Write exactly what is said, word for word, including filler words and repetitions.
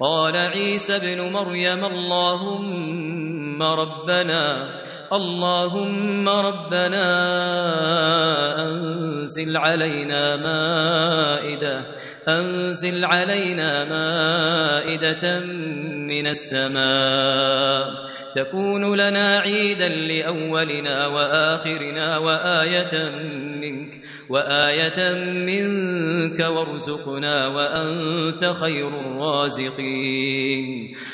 قال عيسى ابن مريم اللهم ربنا اللهم ربنا أنزل علينا مائدة أنزل علينا مائدة من السماء تكون لنا عيدا لأولنا وآخرنا وآية منك وآية منك وارزقنا وأنت خير الرازقين